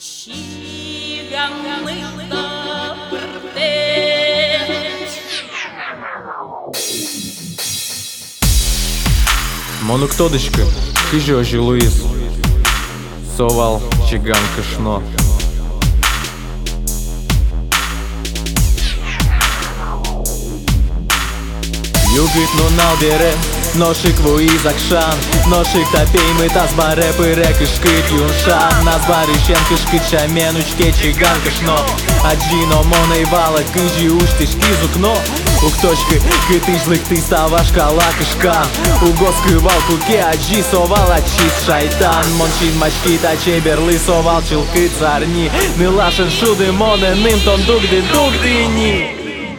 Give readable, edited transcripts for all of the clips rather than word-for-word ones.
Çiğganlıkta pırteç. Монуктодочка, ты же ожи Луис. Совал чиган кышно. Югит но налбере, ношик вуиз акшан. Ношик тапеймы тазбаре пырек ишкит юншан. Назбаришен кышкит шаменучке чиган кышно. Аджино моной вала кыжи уштишки зукно. Укточкы кытыжлык ты ставашка лакышка. Угоскы валкуке аджи совал ачис шайтан. Мончин мачки тачеберлы совал чилкы царни. Нылашен шуды моне ным тон дугды дугдыни.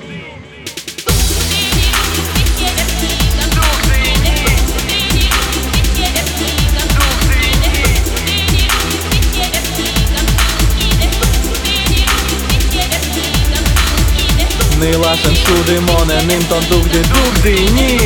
Нылашен шуды моне ным тон дугды дугдыни.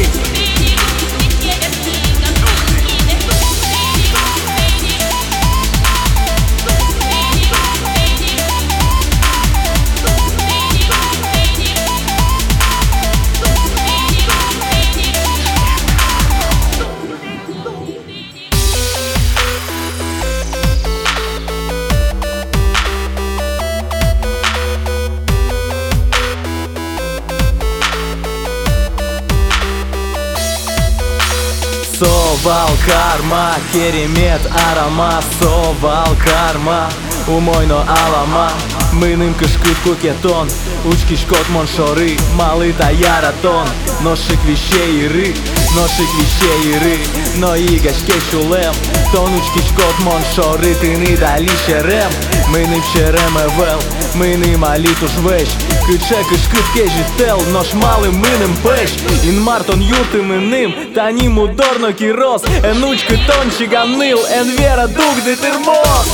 Совал карма, керемет аромат. Совал карма, умойно алама. Мыным кышкыт кукетон, учки шкот моншоры. Малый таяратон, ношик вещей иры. Ношик вещей иры, но игашке шулем. Тон учки шкот моншоры, тыны дали шерем. Мыным шерем эвел, мыным алитуш вещ. Кыче кышкыт кежител, нош малым мыным пэш. Инмартон ютым иным, таним удорно кирос. Энучка тон чиганыл, эн вера дугды тырмос.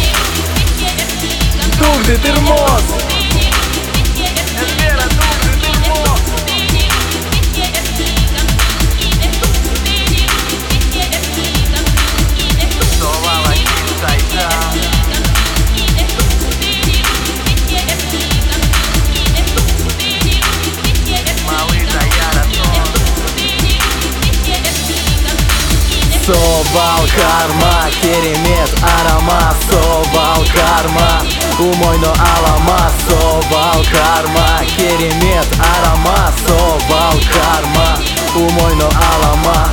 Дугды тырмос. Эн вера дугды тырмос. Совала чистайта. Совал карма, керемет аромат. Совал карма, умойно алама. Совал карма, керемет аромат. Совал карма, умойно алама.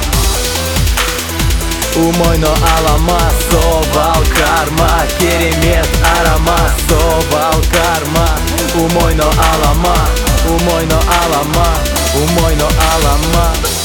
Умойно алама. Совал карма, керемет аромат. Совал карма, умойно алама. Умойно алама. Умойно алама.